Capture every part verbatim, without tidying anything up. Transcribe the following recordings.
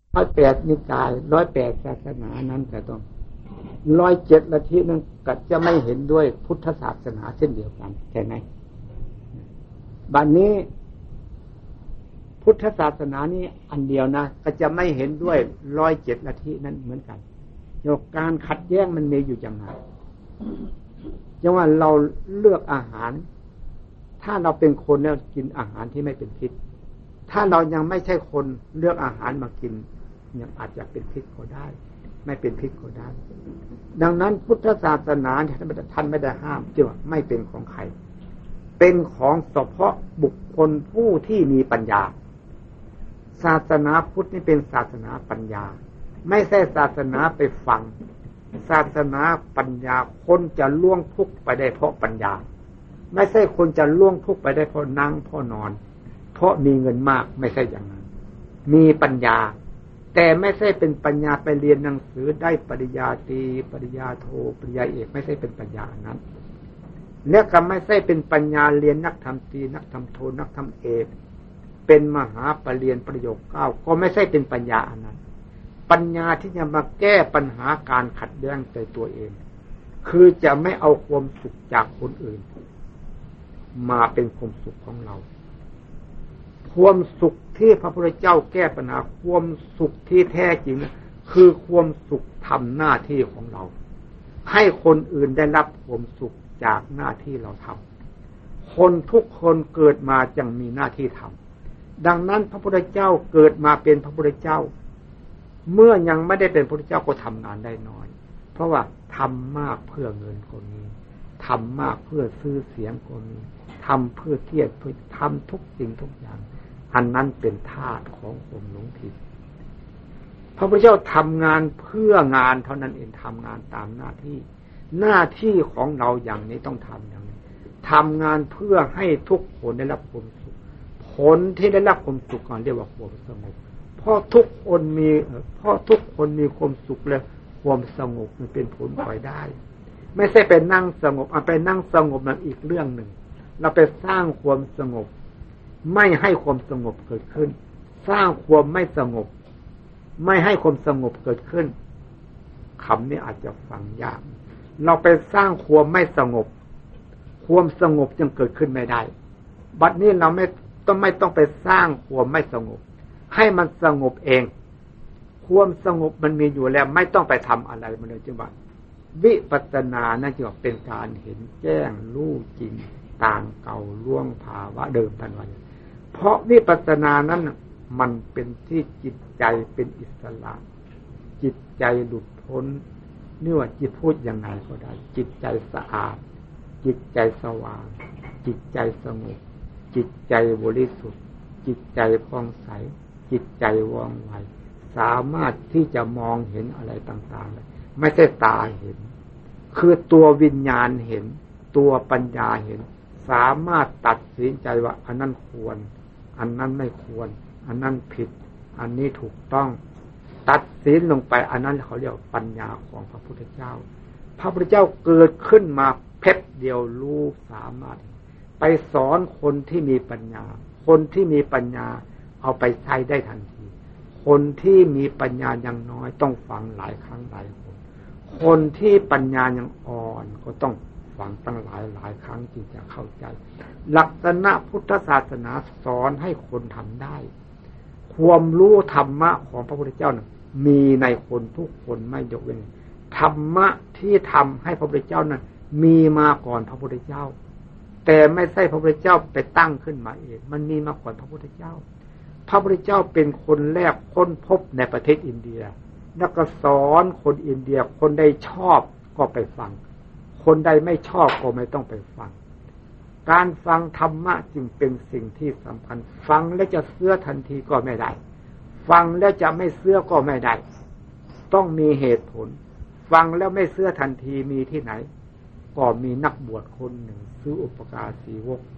ร้อยแปดนิกายร้อยแปดศาสนานั้นก็ต้องร้อยเจ็ดลัทธินั้นก็จะไม่เห็นด้วยพุทธศาสนาเช่นเดียวกันใช่ไหมบัดนี้พุทธศาสนานี้อันเดียวนะก็จะไม่เห็นด้วยร้อยเจ็ดลัทธินั้นเหมือนกันโยกการขัดแย้งมันมีอยู่อย่างไรจังว่าเราเลือกอาหารถ้าเราเป็นคนแล้วกินอาหารที่ไม่เป็นพิษถ้าเรายังไม่ใช่คนเลือกอาหารมากินยังอาจจะเป็นพิษก็ได้ไม่เป็นพิษก็ได้ดังนั้นพุทธศาสนาท่านไม่ได้ห้ามจึงว่าไม่เป็นของใครเป็นของเฉพาะบุคคลผู้ที่มีปัญญาศาสนาพุทธนี่เป็นศาสนาปัญญาไม่ใช่ศาสนาไปฟังศาสนาปัญญาคนจะล่วงทุกข์ไปได้เพราะปัญญาไม่ใช่คนจะล่วงทุกข์ไปได้เพราะนั่งเพราะนอนเพราะมีเงินมากไม่ใช่อย่างนั้นมีปัญญาแต่ไม่ใช่เป็นปัญญาไปเรียนหนังสือได้ปริญญาตรีปริญญาโทปริญญาเอกไม่ใช่เป็นปัญญานั้นและก็ไม่ใช่เป็นปัญญาเรียนนักธรรมตรีนักธรรมโทนักธรรมเอกเป็นมหาปรริญญาประโยคเก้าก็ไม่ใช่เป็นปัญญาอันนั้นปัญญาที่จะมาแก้ปัญหาการขัดแย้งในตัวเองคือจะไม่เอาความสุขจากคนอื่นมาเป็นความสุขของเราความสุขที่พระพุทธเจ้าแก้ปัญหาความสุขที่แท้จริงคือความสุขทำหน้าที่ของเราให้คนอื่นได้รับความสุขจากหน้าที่เราทำคนทุกคนเกิดมาจึงมีหน้าที่ทำดังนั้นพระพุทธเจ้าเกิดมาเป็นพระพุทธเจ้าเมื่อยังไม่ได้เป็นพระพุทธเจ้าก็ทำงานได้น้อยเพราะว่าทำมากเพื่อเงินก็มีทำมากเพื่อซื้อเสียงก็มีทำเพื่อเกียรติเพื่อทำทุกสิ่งทุกอย่างอันนั้นเป็นธาตุของความหลงผิดพระพุทธเจ้าทำงานเพื่องานเท่านั้นเองทำงานตามหน้าที่หน้าที่ของเราอย่างนี้ต้องทำอย่างนี้ทำงานเพื่อให้ทุกคนได้รับความสุขผลที่ได้รับความสุขก่อนเรียกว่าความสงบเพราะทุกคนมีเพราะทุกคนมีความสุขแล้วความสงบมันเป็นผลปล่อยได้ไม่ใช่ไปนั่งสงบเอาไปนั่งสงบนั่นอีกเรื่องหนึ่งเราไปสร้างความสงบไม่ให้ความสงบเกิดขึ้นสร้างความไม่สงบไม่ให้ความสงบเกิดขึ้นคำนี้อาจจะฟังยากเราไปสร้างความไม่สงบความสงบจึงเกิดขึ้นไม่ได้บัดนี้เราไม่ต้องไม่ต้องไปสร้างความไม่สงบให้มันสงบเองความสงบมันมีอยู่แล้วไม่ต้องไปทำอะไรมันเลยจึงว่าวิปัสสนานั่นจึงเป็นการเห็นแจ้งรู้จริงต่างเก่าล่วงภาวะเดิมทันวันเพราะวิปัสสนานั้นมันเป็นที่จิตใจเป็นอิสระจิตใจหลุดพ้นนี่ว่าจิตพูดยังไงก็ได้จิตใจสะอาดจิตใจสว่างจิตใจสงบจิตใจบริสุทธิ์จิตใจผ่องใสจิตใจว่องไวสามารถที่จะมองเห็นอะไรต่างๆไม่ใช่ตาเห็นคือตัววิญญาณเห็นตัวปัญญาเห็นสามารถตัดสินใจว่าอันนั้นควรอันนั้นไม่ควรอันนั้นผิดอันนี้ถูกต้องตัดสินลงไปอันนั้นเขาเรียกปัญญาของพระพุทธเจ้าพระพุทธเจ้าเกิดขึ้นมาเพ็บเดียวรู้สามารถไปสอนคนที่มีปัญญาคนที่มีปัญญาเอาไปใช้ได้ทันทีคนที่มีปัญญายังน้อยต้องฟังหลายครั้งหลายคนคนที่ปัญญายังอ่อนก็ต้องฟังตั้งหลายหลายครั้งจึงจะเข้าใจลักษณะพุทธศาสนาสอนให้คนทำได้ความรู้ธรรมะของพระพุทธเจ้านะมีในคนทุกคนไม่ยกเว้นธรรมะที่ทำให้พระพุทธเจ้านั้นมีมาก่อนพระพุทธเจ้าแต่ไม่ใช่พระพุทธเจ้าไปตั้งขึ้นมาเองมันมีมาก่อนพระพุทธเจ้าพระพุทธเจ้าเป็นคนแรกค้นพบในประเทศอินเดียแล้วก็สอนคนอินเดียคนใดชอบก็ไปฟังคนใดไม่ชอบก็ไม่ต้องไปฟังการฟังธรรมะจึงเป็นสิ่งที่สำคัญฟังแล้วจะเชื่อทันทีก็ไม่ได้ฟังแล้วจะไม่เชื่อก็ไม่ได้ต้องมีเหตุผลฟังแล้วไม่เชื่อทันทีมีที่ไหนก็มีนักบวชคนหนึ่งชื่ออุปการสีวก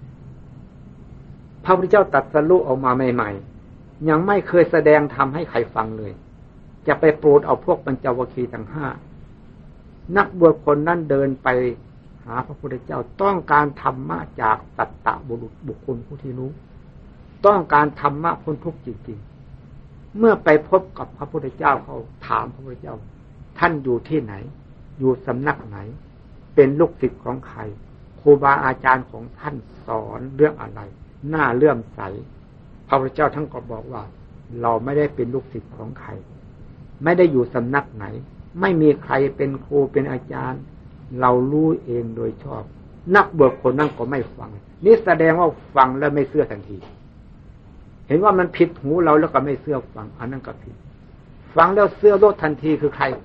พระพุทธเจ้าตรัสรู้ออกมาใหม่ๆยังไม่เคยแสดงธรรมให้ใครฟังเลยจะไปโปรดเอาพวกปัญจวัคคีย์ทั้งห้านักบวชคนนั้นเดินไปหาพระพุทธเจ้าต้องการธรรมะจากสัตตบุรุษบุคคลผู้ที่รู้ต้องการธรรมะพ้นทุกข์จริงๆเมื่อไปพบกับพระพุทธเจ้าเขาถามพระพุทธเจ้าท่านอยู่ที่ไหนอยู่สำนักไหนเป็นลูกศิษย์ของใครครูบาอาจารย์ของท่านสอนเรื่องอะไรน่าเลื่อมใสพระพุทธเจ้าท่านก็บอกว่าเราไม่ได้เป็นลูกศิษย์ของใครไม่ได้อยู่สำนักไหนไม่มีใครเป็นครูเป็นอาจารย์เรารู้เองโดยชอบนักบวชคนนั้นก็ไม่ฟังนี่แสดงว่าฟังแล้วไม่เชื่อทันทีเห็นว่ามันผิดหูเราแล้วก็ไม่เชื่อฟังอันนั้นก็ผิดฟังแล้วเชื่อโลดทันทีคือใคร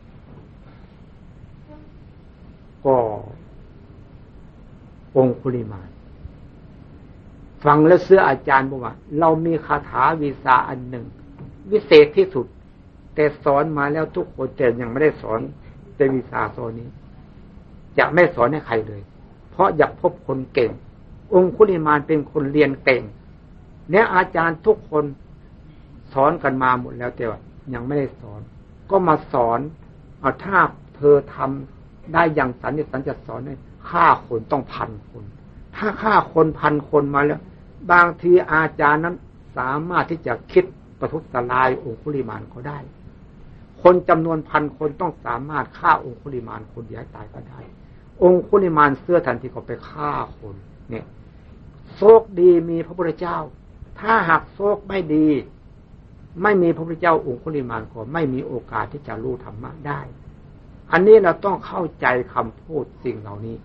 ก็องคุลิมานฟังแล้วเชื่ออาจารย์บอกว่าเรามีคาถาวิชาอันหนึ่งวิเศษที่สุดแต่สอนมาแล้วทุกคนแต่ยังไม่ได้สอนแต่วิชาโซนี้จะไม่สอนให้ใครเลยเพราะอยากพบคนเก่งองคุลิมานเป็นคนเรียนเก่งเนี่ยอาจารย์ทุกคนสอนกันมาหมดแล้วแต่ว่ายังไม่ได้สอนก็มาสอนเอาถ้าเธอทำได้อย่างสันนิสันจะสอนให้ฆ่าคนต้องพันคนถ้าฆ่าคนพันคนมาแล้วบางทีอาจารย์นั้นสามารถที่จะคิดประทุษร้ายองคุลิมานเขาได้คนจำนวนพันคนต้องสามารถฆ่าองคุลิมานคนเดียวตายก็ได้องคุลิมานเสื้อทันทีก็ไปฆ่าคนเนี่ยโชคดีมีพระพุทธเจ้าถ้าหากโชคไม่ดีไม่มีพระพุทธเจ้าองคุลิมานก็ไม่มีโอกาสที่จะรู้ธรรมะได้อันนี้เราต้องเข้าใจคำพูดสิ่งเหล่านี้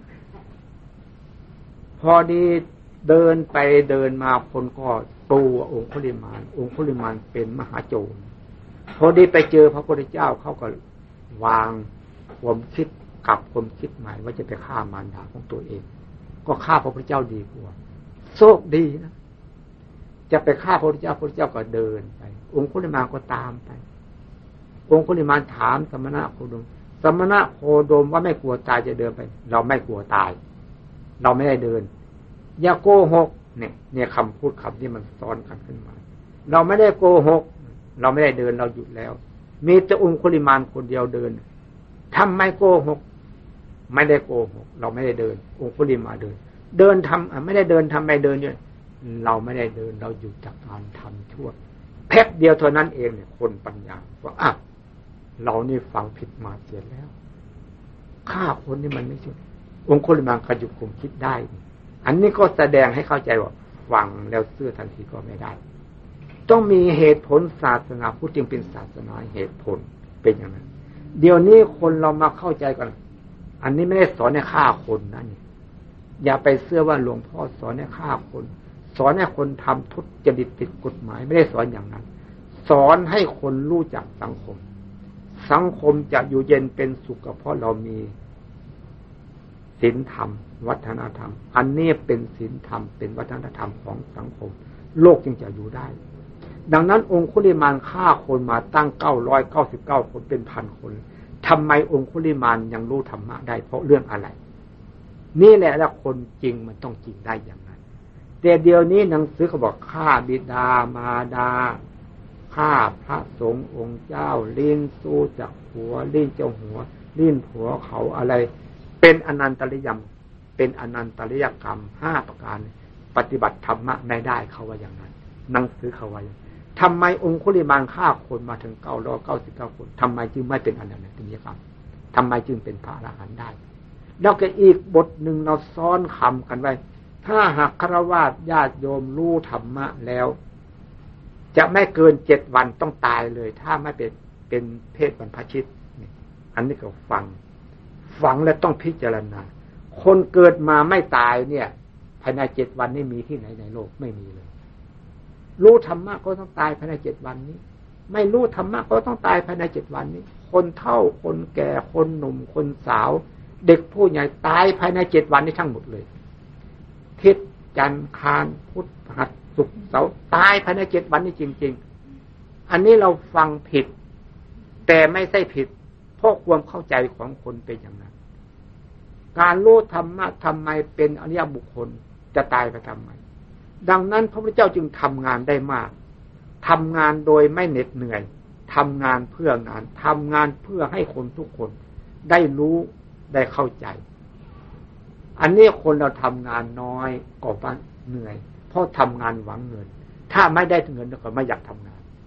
พอดีเดินไปเดินมาคนก็ตูองคุลิมานองคุลิมานเป็นมหาโจรพอดีไปเจอพระพุทธเจ้าเขาก็วางความคิดกับความคิดใหม่ว่าจะไปฆ่ามารดาของตัวเองก็ฆ่าพระพุทธเจ้าดีกว่าโชคดีนะจะไปฆ่าพระพุทธเจ้าพระพุทธเจ้าก็เดินไปองคุลิมานก็ตามไปองคุลิมานถามสมณะโคดมสมณะโคดมว่าไม่กลัวตายจะเดินไปเราไม่กลัวตายเราไม่ได้เดินอย่าโกหกเนี่ยเนี่ยคำพูดคำที่มันซ้อนกันขึ้นมาเราไม่ได้โกหกเราไม่ได้เดินเราหยุดแล้วมีแต่องคุลิมานคนเดียวเดินทำไมโกหกไม่ได้โกหกเราไม่ได้เดินองคุลิมานเดินเดินทำไม่ได้เดินทำไมเดินเนี่ยเราไม่ได้เดินเราหยุดจากการทำชั่วแป๊บเดียวเท่านั้นเองเนี่ยคนปัญญาว่าอ่ะเรานี่ฟังผิดมาเสียแล้วฆ่าคนนี่มันไม่ใช่องคุลิมานขยุกคงคิดได้อันนี้ก็แสดงให้เข้าใจว่าฟังแล้วเชื่อทันทีก็ไม่ได้ต้องมีเหตุผลศาสนาพุทธจึงเป็นศาสนาเหตุผลเป็นอย่างนั้นเดี๋ยวนี้คนเรามาเข้าใจกันอันนี้ไม่ได้สอนให้ฆ่าคนนะนี่อย่าไปเชื่อว่าหลวงพ่อสอนให้ฆ่าคนสอนให้คนทำทุจริตผิดกฎหมายไม่ได้สอนอย่างนั้นสอนให้คนรู้จักสังคมสังคมจะอยู่เย็นเป็นสุขก็เพราะเรามีศีลธรรมวัฒนธรรมอันนี้เป็นศีลธรรมเป็นวัฒนธรรมของสังคมโลกจึงจะอยู่ได้ดังนั้นองคุลิมานฆ่าคนมาตั้งเก้าร้อยเก้าสิบเก้าคนเป็นพันคนทำไมองคุลิมานยังรู้ธรรมะได้เพราะเรื่องอะไรนี่แหละแล้วคนจริงมันต้องจริงได้อย่างนั้นแต่เดี๋ยวนี้หนังสือเขาบอกฆ่าบิดามารดาฆ่าพระสงฆ์องค์เจ้าลิ้นสู้จากหัวลิ้นเจ้าหัวลิ้นผัวเขาอะไรเป็นอนันตริยมเป็นอนันตริยกรรมห้าประการปฏิบัติธรรมะไม่ได้เขาว่าอย่างนั้นหนังสือเขาว่าทำไมองคุลิมานฆ่าคนมาถึงเก้าร้อยเก้าสิบเก้าคนทำไมจึงไม่เป็นอนันตริยกรรมทำไมจึงเป็นพระอรหันต์ได้แล้วก็อีกบทหนึ่งเราซ้อนคำกันไว้ถ้าหากฆราวาสญาติโยมรู้ธรรมะแล้วจะไม่เกินเจ็ดวันต้องตายเลยถ้าไม่เป็นเป็นเพศบรรพชิตอันนี้ก็ฟังฟังแล้วต้องพิจารณาคนเกิดมาไม่ตายเนี่ยภายในเจ็ดวันนี้มีที่ไหนในโลกไม่มีเลยรู้ธรรมะก็ต้องตายภายในเจ็ดวันนี้ไม่รู้ธรรมะก็ต้องตายภายในเจ็ดวันนี้คนเฒ่าคนแก่คนหนุ่มคนสาวเด็กผู้ใหญ่ตายภายในเจ็ดวันนี้ทั้งหมดเลยทิศจันทร์คานพุธพฤหัสศุกร์เสาร์ตายภายในเจ็ดวันนี้จริงๆอันนี้เราฟังผิดแต่ไม่ใช่ผิดเพราะความเข้าใจของคนเป็นอย่างนั้นการรู้ธรรมะทำไมเป็นอริยบุคคลจะตายไปทำไมดังนั้นพระพุทธเจ้าจึงทำงานได้มากทำงานโดยไม่เหน็ดเหนื่อยทำงานเพื่องานทำงานเพื่อให้คนทุกคนได้รู้ได้เข้าใจอันนี้คนเราทำงานน้อยก็ว่าเหนื่อยเพราะทำงานหวังเงินถ้าไม่ได้เงินก็ไม่อยากทำงาน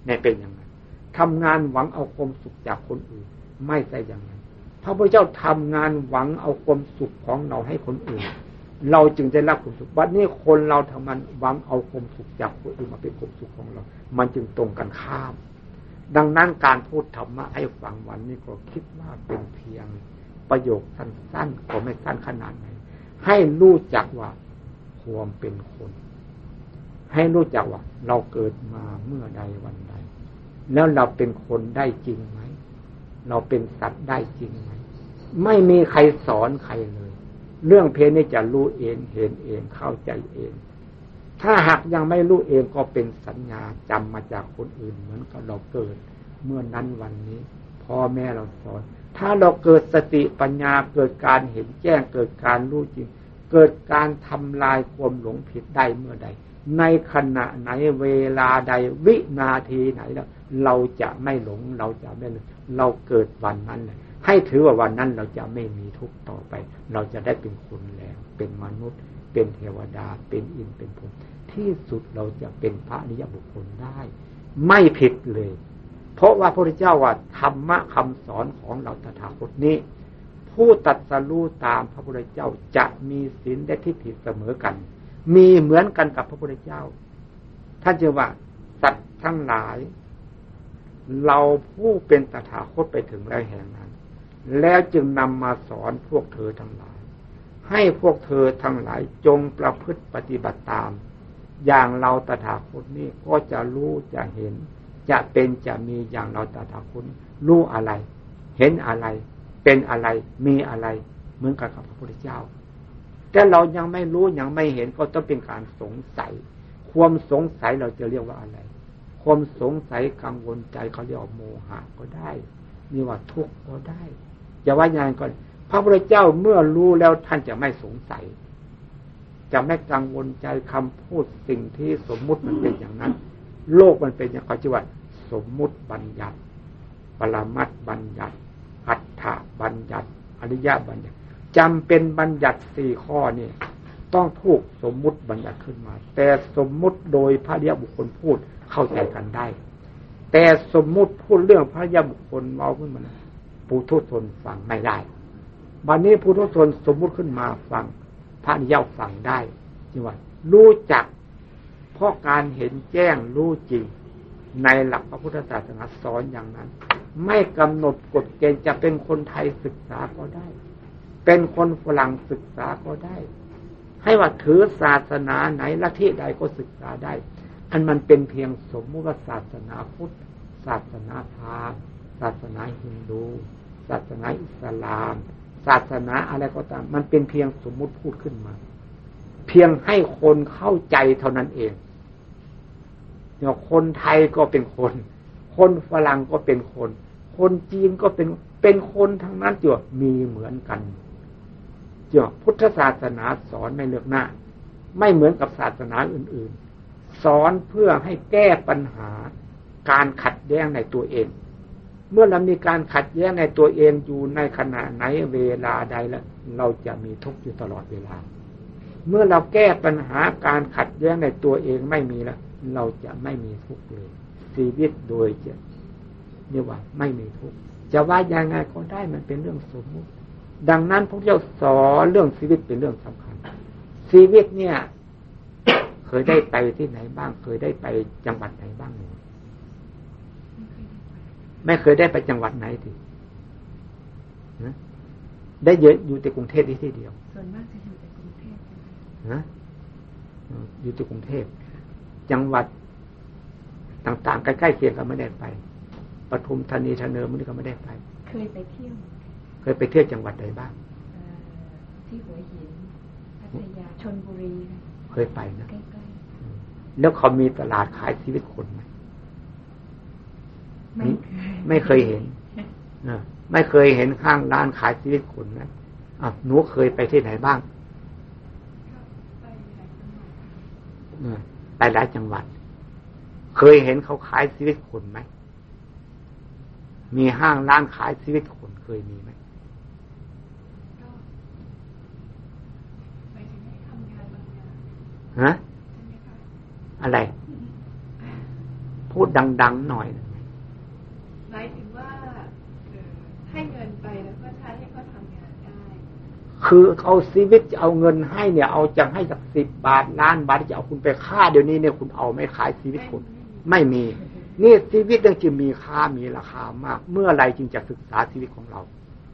ในเป็นอย่างนั้นทำงานหวังเอาความสุขจากคนอื่นไม่ใช่อย่างนั้นพระพุทธเจ้าทำงานหวังเอาความสุขของเราให้คนอื่นเราจึงได้รับความสุขวันนี้คนเราทำงานหวังเอาความสุขจากคนอื่นมาเป็นความสุขของเรามันจึงตรงกันข้ามดังนั้นการพูดธรรมะให้ฟังวันนี้ก็คิดว่าเป็นเพียงประโยคสั้นๆก็ไม่สั้นขนาดไหนให้รู้จักว่าความเป็นคนให้รู้จักว่าเราเกิดมาเมื่อใดวันใดแล้วเราเป็นคนได้จริงไหมเราเป็นสัตว์ได้จริงไหมไม่มีใครสอนใครเลยเรื่องเพศนี้จะรู้เองเห็นเองเข้าใจเองถ้าหากยังไม่รู้เองก็เป็นสัญญาจำมาจากคนอื่นเหมือนกับเราเกิดเมื่อนั้นวันนี้พ่อแม่เราสอนถ้าเราเกิดสติปัญญาเกิดการเห็นแจ้งเกิดการรู้จริงเกิดการทำลายความหลงผิดได้เมื่อใดในขณะไหนเวลาใดวินาทีไหนแล้วเราจะไม่หลงเราจะไม่เราเกิดวันนั้นเลยให้ถือว่าวันนั้นเราจะไม่มีทุกข์ต่อไปเราจะได้เป็นคนแล้วเป็นมนุษย์เป็นเทวดาเป็นอินทร์เป็นพรหมที่สุดเราจะเป็นพระอริยบุคคลได้ไม่ผิดเลยเพราะว่าพระพุทธเจ้าว่าธรรมะคำสอนของเราตถาคตนี้ผู้ตรัสรู้ตามพระพุทธเจ้าจะมีศีลและทิฏฐิเสมอกันมีเหมือนกันกับพระพุทธเจ้าท่านจึงว่าสัตว์ทั้งหลายเราผู้เป็นตถาคตไปถึงแล้วแห่งนั้นแล้วจึงนำมาสอนพวกเธอทั้งหลายให้พวกเธอทั้งหลายจงประพฤติปฏิบัติตามอย่างเราตถาคตนี้ก็จะรู้จะเห็นจะเป็นจะมีอย่างเราตถาคตรู้อะไรเห็นอะไรเป็นอะไรมีอะไรเหมือนกับพระพุทธเจ้าแต่เรายังไม่รู้ยังไม่เห็นก็ต้องเป็นการสงสัยความสงสัยเราจะเรียกว่าอะไรความสงสัยกังวลใจเขาเรียกว่าโมหะก็ได้นี่ว่าทุกข์ก็ได้จะว่าอย่างก็พระพุทธเจ้าเมื่อรู้แล้วท่านจะไม่สงสัยจะไม่กังวลใจคำพูดสิ่งที่สมมุติมันเป็นอย่างนั้นโลกมันเป็นอย่างเขาชื่อว่าสมมุติบัญญัติปรมัตถ์บัญญัติอัฏฐบัญญัติอริยบัญญัติจำเป็นบัญญัติสี่ข้อนี่ต้องถูกสมมุติบัญญัติขึ้นมาแต่สมมุติโดยพระอริยบุคคลพูดเข้าใจกันได้แต่สมมุติพูดเรื่องพระอริยบุคคลเมาขึ้นมาปุถุชนฟังไม่ได้บัดนี้ปุถุชนสมมุติขึ้นมาฟังพระอริยฟังได้จึงว่ารู้จักเพราะการเห็นแจ้งรู้จริงในหลักพระพุทธศาสนาสอนอย่างนั้นไม่กำหนดกฎเกณฑ์จะเป็นคนไทยศึกษาก็ได้เป็นคนฝรั่งศึกษาก็ได้ให้ว่าถือศาสนาไหนลัทธิใดก็ศึกษาได้อันมันเป็นเพียงสมมุติว่าศาสนาพุทธศาสนาพราหมณ์ศาสนาฮินดูศาสนาอิสลามศาสนาอะไรก็ตามมันเป็นเพียงสมมุติพูดขึ้นมาเพียงให้คนเข้าใจเท่านั้นเองเนี่ยคนไทยก็เป็นคนคนฝรั่งก็เป็นคนคนจีนก็เป็นเป็นคนทั้งนั้นจ้ะมีเหมือนกันจ้ะพุทธศาสนาสอนไม่เลือกหน้าไม่เหมือนกับศาสนาอื่นๆสอนเพื่อให้แก้ปัญหาการขัดแย้งในตัวเองเมื่อเรามีการขัดแย้งในตัวเองอยู่ในขณะไหนเวลาใดแล้วเราจะมีทุกข์อยู่ตลอดเวลาเมื่อเราแก้ปัญหาการขัดแย้งในตัวเองไม่มีแล้วเราจะไม่มีทุกข์เลยชีวิตโดยจะเรียกว่าไม่มีทุกข์จะว่ายังไงก็ได้มันเป็นเรื่องสมมุติดังนั้นพระเจ้าสอนเรื่องชีวิตเป็นเรื่องสำคัญชีวิตเนี่ยเคยได้ไปที่ไหนบ้างเคยได้ไปจังหวัดไหนบ้างหรือไม่เคยได้ไปจังหวัดไหนทีนะได้เยอะอยู่แต่กรุงเทพที่เดียวส่วนมากจะอยู่แต่กรุงเทพนะอยู่แต่กรุงเทพจังหวัดต่างๆใกล้ๆเคียงก็ไม่ได้ไปปทุมธานีธาเนินมันก็ไม่ได้ไปเคยไปเที่ยวเคยไปเที่ยวจังหวัดใดบ้างที่หัวหินพัทยาชลบุรีเคยไปนะใกล้ๆแล้วเขามีตลาดขายชีวิตคนไหมไม่เคยไม่เคยเห็นนะไม่เคยเห็นข้างร้านขายชีวิตคนนะอ่ะหนูเคยไปที่ไหนบ้างไปหลายจังหวัดเคยเห็นเขาขายชีวิตคนไหมมีห้างร้านขายชีวิตคนเคยมีไหมฮะอะไรไปพูดดังๆหน่อยหมายถึงว่าให้เงินไปแล้วก็ใช้ให้เขาทำงานได้คือเอาชีวิตจะเอาเงินให้เนี่ยเอาจะให้สักสิบบาทล้านบาทจะเอาคุณไปฆ่าเดี๋ยวนี้เนี่ยคุณเอาไม่ขายชีวิตคุณไม่มีนี่ชีวิตยังจะมีค่ามีราคามากเมื่อไรจึงจะศึกษาชีวิตของเรา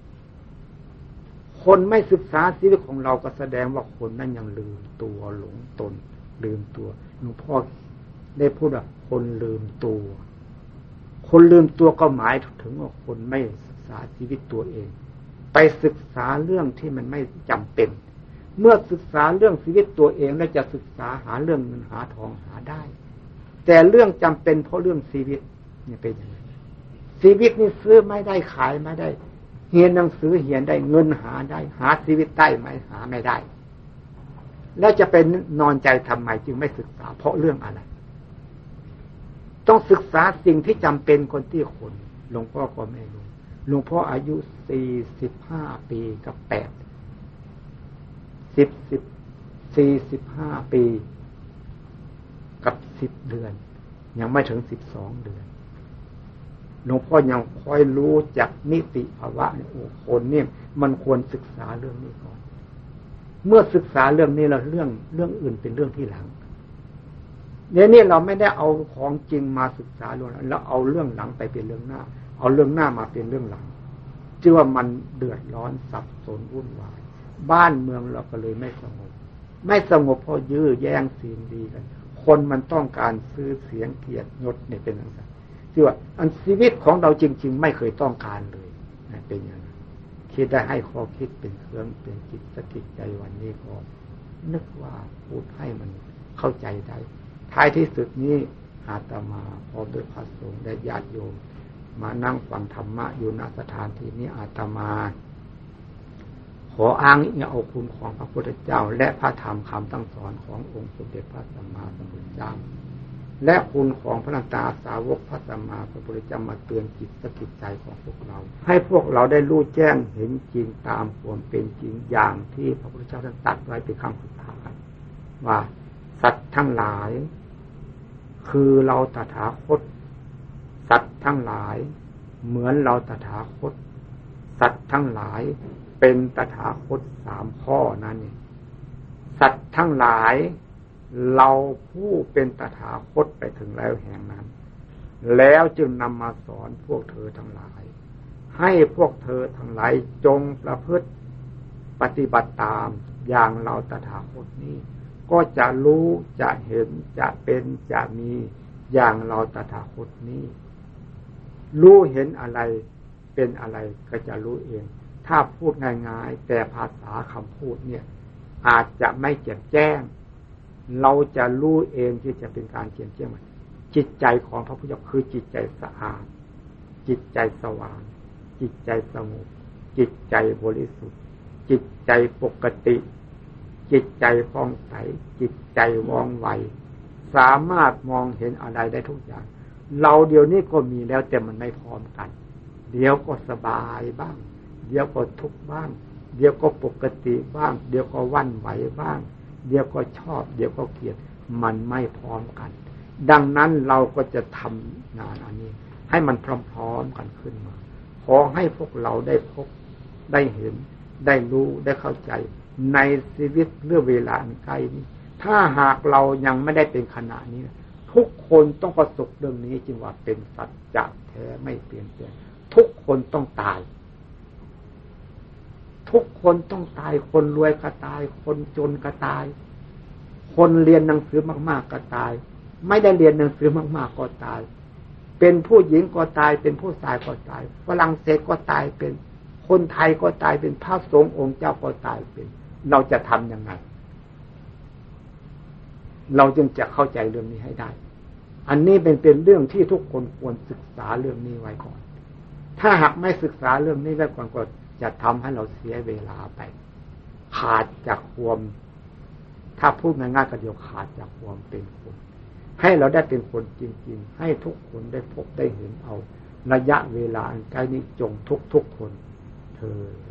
คนไม่ศึกษาชีวิตของเราก็แสดงว่าคนนั้นยังลืมตัวหลงตนลืมตัวหลวงพ่อได้พูดว่าคนลืมตัวคนลืมตัวก็หมายถึงว่าคนไม่ศึกษาชีวิตตัวเองไปศึกษาเรื่องที่มันไม่จำเป็นเมื่อศึกษาเรื่องชีวิตตัวเองแล้วจะศึกษาหาเรื่องเงินหาทองหาได้แต่เรื่องจำเป็นเพราะเรื่องชีวิตเนี่ยเป็นอย่างไรชีวิตนี่ซื้อไม่ได้ขายไม่ได้เรียนหนังสือเรียนได้เงินหาได้หาชีวิตได้ไหมหาไม่ได้แล้วจะเป็นนอนใจทำไมจึงไม่ศึกษาเพราะเรื่องอะไรต้องศึกษาสิ่งที่จำเป็นคนที่คนหลวงพ่อก็ไม่รู้หลวงพ่ออายุสี่สิบห้าปีกับแปดสิบสิบสี่สิบห้าปีกับสิบเดือนยังไม่ถึงสิบสองเดือนหลวงพ่อยังค่อยรู้จักนิติภาวะโอ้คนเนี่ยมันควรศึกษาเรื่องนี้ก่อนเมื่อศึกษาเรื่องนี้แล้วเรื่องเรื่องอื่นเป็นเรื่องที่หลังเดี๋ยวนี้เราไม่ได้เอาของจริงมาศึกษาล้วนแล้วเอาเรื่องหลังไปเป็นเรื่องหน้าเอาเรื่องหน้ามาเป็นเรื่องหลังชื่อว่ามันเดือดร้อนสับสนวุ่นวายบ้านเมืองเราก็เลยไม่สงบไม่สงบเพราะยื้อแย่งสิ่งดีกันคนมันต้องการซื้อเสียงเกียรติยศเนี่ยเป็นอย่างไรที่ว่าอันชีวิตของเราจริงๆไม่เคยต้องการเลยนะเป็นอย่างนั้นคิดได้ให้ข้อคิดเป็นเครื่องเป็นจิตสกิจใจวันนี้ก็นึกว่าพูดให้มันเข้าใจได้ท้ายที่สุดนี้อาตมาพร้อมด้วยพระสงฆ์และญาติโยมมานั่งฟังธรรมะอยู่ณสถานที่นี้อาตมาขออ้างอิงเอาคุณของพระพุทธเจ้าและพระธรรมคำตั้งสอนขององค์สมเด็จพระสัมมาสัมพุทธเจ้าและคุณของพระนันตาสาวกพระสัมมาสัมพุทธเจ้ามาเตือนจิตสกิจใจของพวกเราให้พวกเราได้รู้แจ้งเห็นจริงตามความเป็นจริงอย่างที่พระพุทธเจ้าท่านตรัสไว้เป็นคำสุดท้ายว่าสัตว์ทั้งหลายคือเราตถาคตสัตว์ทั้งหลายเหมือนเราตถาคตสัตว์ทั้งหลายเป็นตถาคตสามข้อนั้นนี่สัตว์ทั้งหลายเราผู้เป็นตถาคตไปถึงแล้วแห่งนั้นแล้วจึงนำมาสอนพวกเธอทั้งหลายให้พวกเธอทั้งหลายจงประพฤติปฏิบัติตามอย่างเราตถาคตนี้ก็จะรู้จะเห็นจะเป็นจะมีอย่างเราตถาคตนี้รู้เห็นอะไรเป็นอะไรก็จะรู้เองถ้าพูดง่ายๆแต่ภาษาคำพูดเนี่ยอาจจะไม่แจ่มแจ้งเราจะรู้เองที่จะเป็นการแจ่มแจ้งมันจิตใจของพระพุทธเจ้าคือจิตใจสะอาดจิตใจสว่างจิตใจสงบจิตใจบริสุทธิ์จิตใจปกติจิตใจผ่องใสจิตใจว่องไวสามารถมองเห็นอะไรได้ทุกอย่างเราเดี๋ยวนี้ก็มีแล้วแต่มันไม่พร้อมกันเดี๋ยวก็สบายบ้างเดี๋ยวก็ทุกข์บ้างเดี๋ยวก็ปกติบ้างเดี๋ยวก็วั่นไหวบ้างเดี๋ยวก็ชอบเดี๋ยวก็เกลียดมันไม่พร้อมกันดังนั้นเราก็จะทำงานอันนี้ให้มันพร้อมๆกันขึ้นมาขอให้พวกเราได้พบได้เห็นได้รู้ได้เข้าใจในชีวิตเรื่องเวลาอันใกล้นี้ถ้าหากเรายังไม่ได้เป็นขณะนี้ทุกคนต้องประสบเรื่องนี้จึงว่าเป็นสัจจะแท้ไม่เปลี่ยนแปลงทุกคนต้องตายทุกคนต้องตายคนรวยก็ตายคนจนก็ตายคนเรียนหนังสือมากๆก็ตายไม่ได้เรียนหนังสือมากๆก็ตายเป็นผู้หญิงก็ตายเป็นผู้ชายก็ตายฝรั่งเศสก็ตายเป็นคนไทยก็ตายเป็นพระสงฆ์องค์เจ้าก็ตายเป็นเราจะทำยังไงเราจึงจะเข้าใจเรื่องนี้ให้ได้อันนี้เป็นเป็นเรื่องที่ทุกคนควรศึกษาเรื่องนี้ไว้ก่อนถ้าหากไม่ศึกษาเรื่องนี้ไว้ก่อนก็จะทำให้เราเสียเวลาไปขาดจากความถ้าพูดง่ายๆก็เดียวขาดจากความเป็นคนให้เราได้เป็นคนจริงๆให้ทุกคนได้พบได้เห็นเอาระยะเวลาอันใกล้นี้จงทุกๆคนเธอ